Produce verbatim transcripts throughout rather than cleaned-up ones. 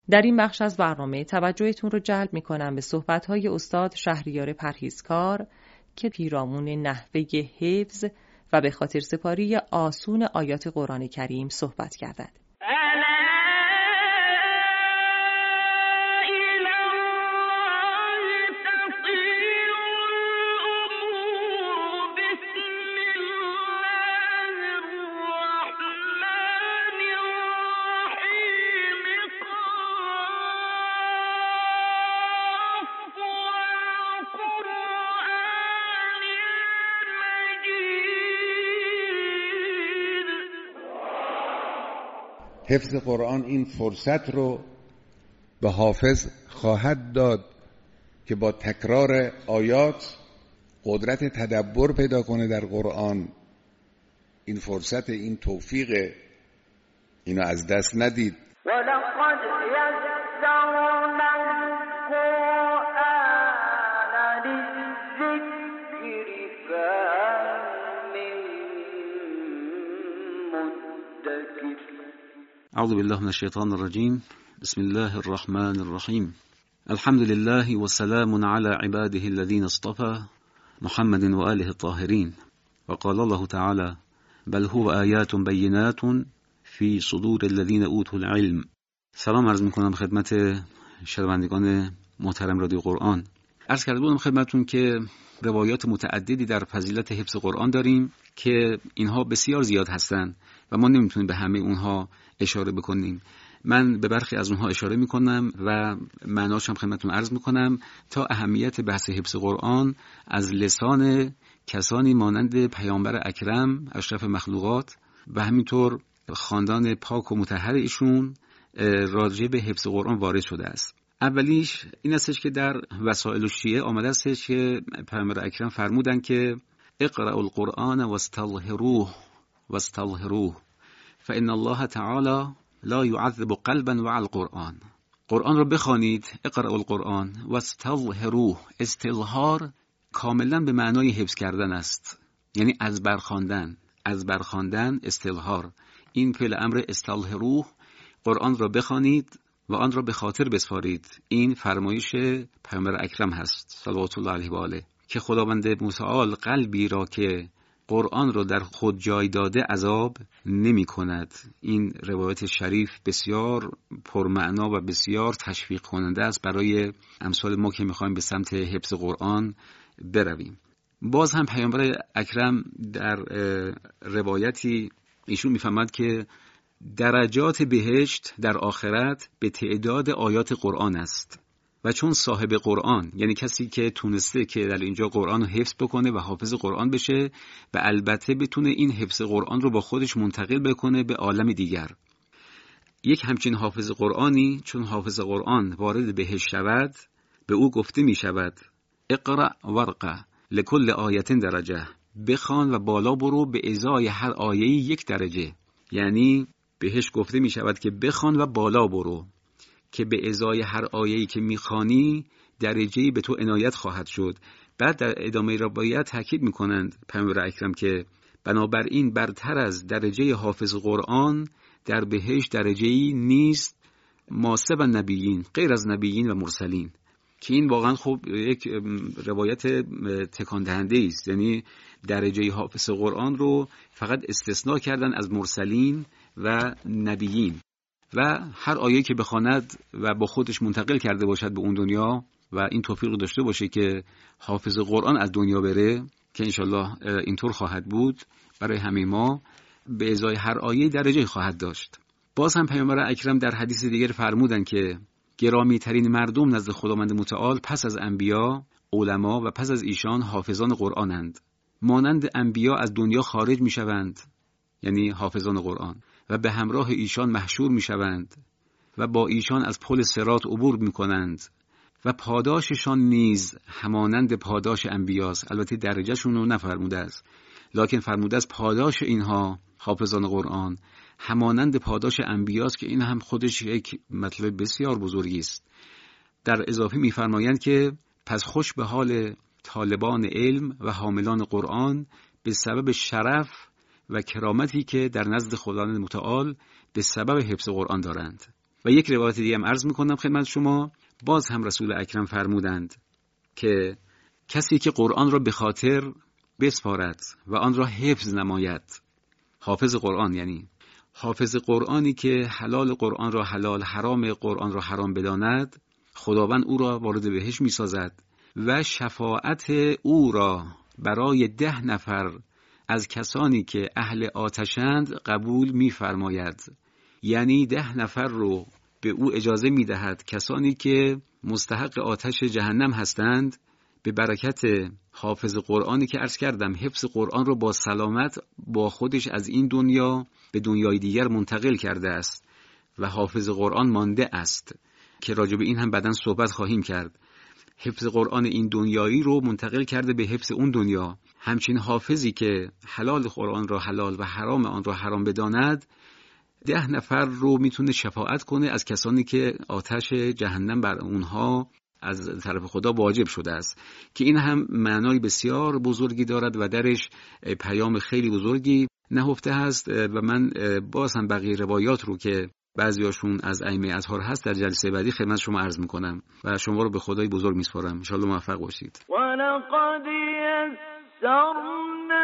در این بخش از برنامه توجهتون رو جلب می‌کنم به صحبت‌های استاد شهریار پرهیزکار که پیرامون نحوه حفظ و به خاطر سپاری آسون آیات قرآن کریم صحبت کردند. حفظ قرآن این فرصت رو به حافظ خواهد داد که با تکرار آیات قدرت تدبر پیدا کنه در قرآن. این فرصت، این توفیق، اینو از دست ندید. ولقد یسرنا القرآن للذکر فهل من مدکر. اعوذ بالله من الشیطان الرجیم. بسم الله الرحمن الرحیم. الحمد لله و سلام علی عباده الذین اصطفى محمد و آله الطاهرین. و قال الله تعالی بل هو آیات بینات فی صدور الذین اوتوا العلم. سلام عرض میکنم خدمت شنوندگان محترم رادیو قرآن. عرض کرده بودم خدمتتون که روایات متعددی در فضیلت حفظ قرآن داریم که اینها بسیار زیاد هستند و ما نمیتونیم به همه اونها اشاره بکنیم. من به برخی از اونها اشاره میکنم و معناش هم خدمتتون عرض میکنم تا اهمیت بحث حفظ قرآن از لسان کسانی مانند پیامبر اکرم اشرف مخلوقات و همینطور خاندان پاک و مطهر ایشون راجع به حفظ قرآن وارد شده است. اولیش این استش که در وسائل الشیعه آمده استش که پیامبر اکرم فرمودن که اقرأوا القرآن واستظهروه واستظهروه فإن الله تعالی لا يعذب قلبا وعلى القرآن. قرآن رو بخوانید، اقرأوا القرآن واستظهروه. استظهار کاملا به معنای حفظ کردن است، یعنی از برخواندن، از برخواندن استظهار. این فعل امر استظهروه، قرآن را بخوانید و آن را به خاطر بسپارید. این فرمایش پیامبر اکرم هست صلوات الله علیه و آله که خداوند متعال قلبی را که قرآن را در خود جای داده عذاب نمی کند. این روایت شریف بسیار پرمعنا و بسیار تشویق کننده است برای امثال ما که میخوایم به سمت حفظ قرآن برویم. باز هم پیامبر اکرم در روایتی ایشون میفهمد که درجات بهشت در آخرت به تعداد آیات قرآن است و چون صاحب قرآن، یعنی کسی که تونسته که در اینجا قرآن رو حفظ بکنه و حافظ قرآن بشه و البته بتونه این حفظ قرآن رو با خودش منتقل بکنه به عالم دیگر، یک همچین حافظ قرآنی چون حافظ قرآن وارد بهشت شود به او گفته می شود اقرأ ورقه لکل آیت درجه. بخوان و بالا برو به ازای هر آیه یک درجه. یعنی بهش گفته می شود که بخوان و بالا برو که به ازای هر آیه‌ای که میخوانی درجه‌ای به تو عنایت خواهد شد. بعد در ادامه روایت تاکید میکنند پیامبر اکرم که بنابراین برتر از درجه حافظ قرآن در بهشت درجه‌ای نیست ماسب نبیین، غیر از نبیین و مرسلین، که این واقعا خب یک روایت تکان دهنده است. یعنی درجه حافظ قرآن رو فقط استثناء کردن از مرسلین و نبیین و هر آیه که بخواند و با خودش منتقل کرده باشد به اون دنیا و این توفیق داشته باشه که حافظ قرآن از دنیا بره، که انشالله اینطور خواهد بود برای همه ما، به ازای هر آیه درجه خواهد داشت. باز هم پیامبر اکرم در حدیث دیگر فرمودن که گرامی ترین مردم نزد خداوند متعال پس از انبیا علما و پس از ایشان حافظان قرآنند. مانند انبیا از دنیا خارج می شوند، یعنی حافظان قرآن، و به همراه ایشان محشور می شوند و با ایشان از پل صراط عبور می کنند و پاداششان نیز همانند پاداش انبیاست. البته درجهشون رو نفرموده است، لکن فرموده است پاداش اینها حافظان قرآن همانند پاداش انبیاست، که این هم خودش یک مطلب بسیار بزرگی است. در اضافه می فرمایند که پس خوش به حال طالبان علم و حاملان قرآن به سبب شرف و کرامتی که در نزد خداوند متعال به سبب حفظ قرآن دارند. و یک روایت دیگه هم عرض میکنم خدمت شما. باز هم رسول اکرم فرمودند که کسی که قرآن را به خاطر بسپارد و آن را حفظ نماید، حافظ قرآن، یعنی حافظ قرآنی که حلال قرآن را حلال، حرام قرآن را حرام بداند، خداوند او را وارد بهشت می‌سازد و شفاعت او را برای ده نفر از کسانی که اهل آتشند قبول می‌فرماید. یعنی ده نفر رو به او اجازه می‌دهد، کسانی که مستحق آتش جهنم هستند، به برکت حافظ قرآنی که عرض کردم حفظ قرآن رو با سلامت با خودش از این دنیا به دنیای دیگر منتقل کرده است و حافظ قرآن مانده است که راجع به این هم بعداً صحبت خواهیم کرد. حفظ قرآن این دنیایی رو منتقل کرده به حفظ اون دنیا. همچین حافظی که حلال قرآن را حلال و حرام آن را حرام بداند، ده نفر رو میتونه شفاعت کنه از کسانی که آتش جهنم بر اونها از طرف خدا واجب شده است، که این هم معنای بسیار بزرگی دارد و درش پیام خیلی بزرگی نهفته است. و من باز هم بقیه روایات رو که بعضیاشون از ائمه اطهار هست در جلسه بعدی خدمت شما عرض میکنم و شما رو به خدای بزرگ میسپارم. ان شاء الله موفق باشید. ولقد یسرنا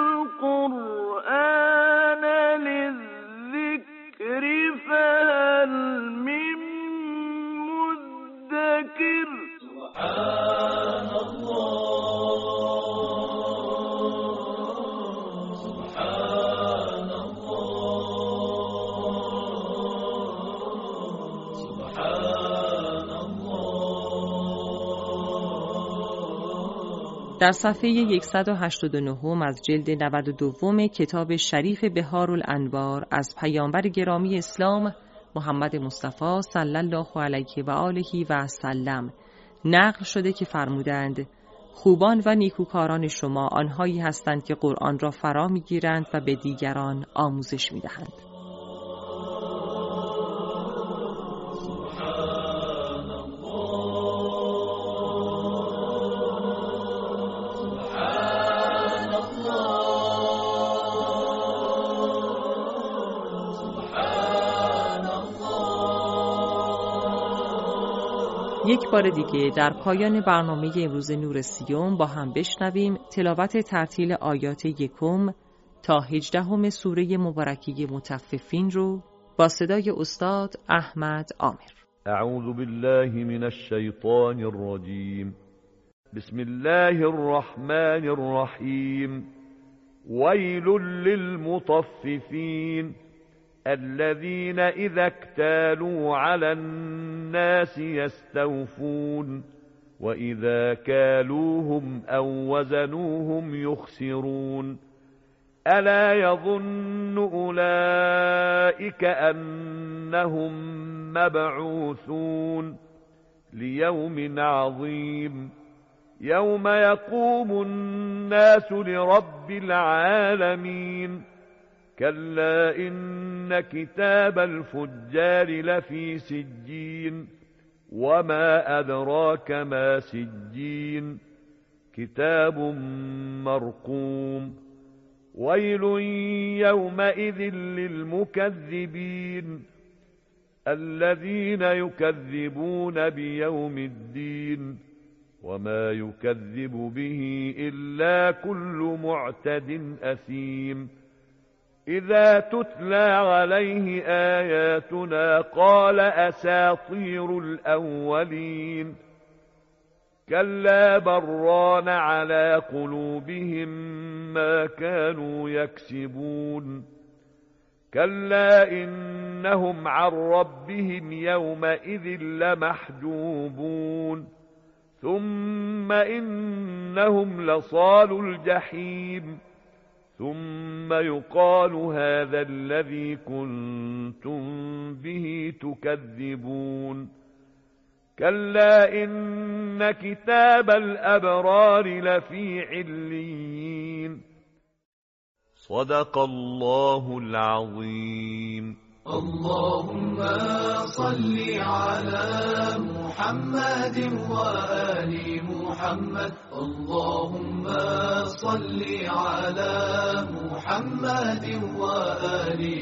القرآن للذکر فهل من مدکر. سبحان الله سبحان الله سبحان الله. در صفحه صد و هشتاد و نه از جلد نود و دو کتاب شریف بهارالانوار از پیامبر گرامی اسلام محمد مصطفی صلی الله علیه و آله و سلم نقل شده که فرمودند خوبان و نیکوکاران شما آنهایی هستند که قرآن را فرا می‌گیرند و به دیگران آموزش می‌دهند. یک بار دیگه در پایان برنامه امروز نور سیوم با هم بشنویم تلاوت ترتیل آیات یکم تا هجدهم سوره مبارکه مطففین رو با صدای استاد احمد عامر. اعوذ بالله من الشیطان الرجیم. بسم الله الرحمن الرحیم. ویل للمطففین الذين إذا اكتالوا على الناس يستوفون وإذا كالوهم أو وزنوهم يخسرون ألا يظن أولئك أنهم مبعوثون ليوم عظيم يوم يقوم الناس لرب العالمين كلا إن كتاب الفجار لفي سجين وما أدراك ما سجين كتاب مرقوم ويل يومئذ للمكذبين الذين يكذبون بيوم الدين وما يكذب به إلا كل معتد أثيم إذا تتلى عليه آياتنا قال أساطير الأولين كلا بران على قلوبهم ما كانوا يكسبون كلا إنهم عن ربهم يومئذ لمحجوبون ثم إنهم لصالوا الجحيم ثم يقال هذا الذي كنتم به تكذبون كلا إن كتاب الأبرار لفي عليين صدق الله العظيم. اللهم صل على محمد وآل محمد اللهم صل على محمد وآل محمد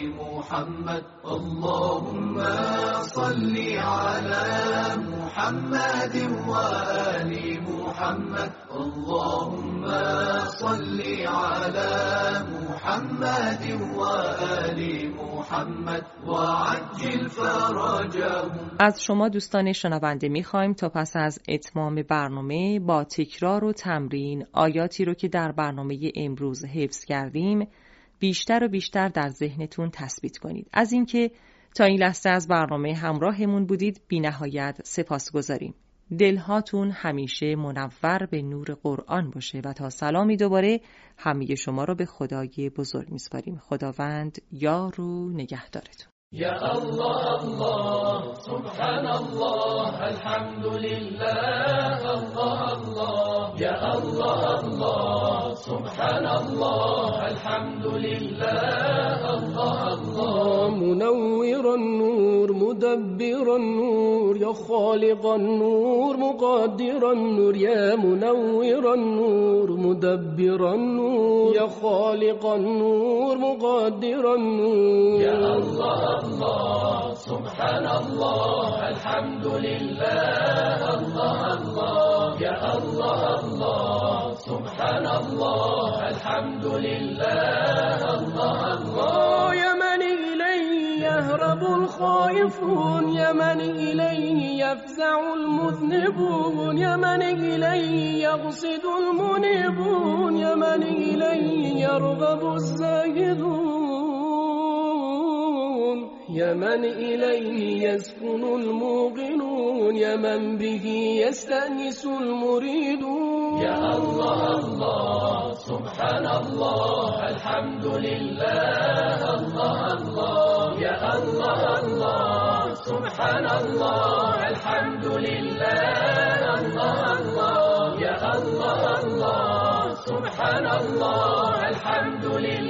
محمد اللهم صل على محمد وآل محمد اللهم صل على محمد وآل محمد وعجل فرجهم. از شما دوستان شنونده می‌خوایم تا پس از اتمام برنامه با تکرار و تمرین آیاتی رو که در برنامه امروز حفظ کردیم بیشتر و بیشتر در ذهنتون تثبیت کنید. از اینکه تا این لحظه از برنامه همراهمون بودید بی‌نهایت سپاسگزاریم. دلهاتون همیشه منور به نور قرآن باشه و تا سلامی دوباره همه شما رو به خدای بزرگ میسپاریم. خداوند یار و نگهدارتون. یا الله الله سبحان الله الحمد لله الله الله یا الله الله سبحان الله الحمد لله الله الله منور النور مدبر النور یا خالق النور مقدر النور یا منور النور مدبر النور یا خالق النور مقدر النور یا الله الله سبحان الله الحمد لله الله الله یا الله الله سبحان الله الحمد لله الله الله یا من الیه یهرب الخائفون یا من الیه یفزع المذنبون یا من الیه یقصد المنیبون یا من الیه یرغب الزاهدون یا من الیه یسکن الموقنون یا من به یستأنس المریدون یا الله الله سبحان الله الحمد لله الله الله یا الله الله سبحان الله الحمد لله الله الله یا الله الله سبحان الله الحمد لله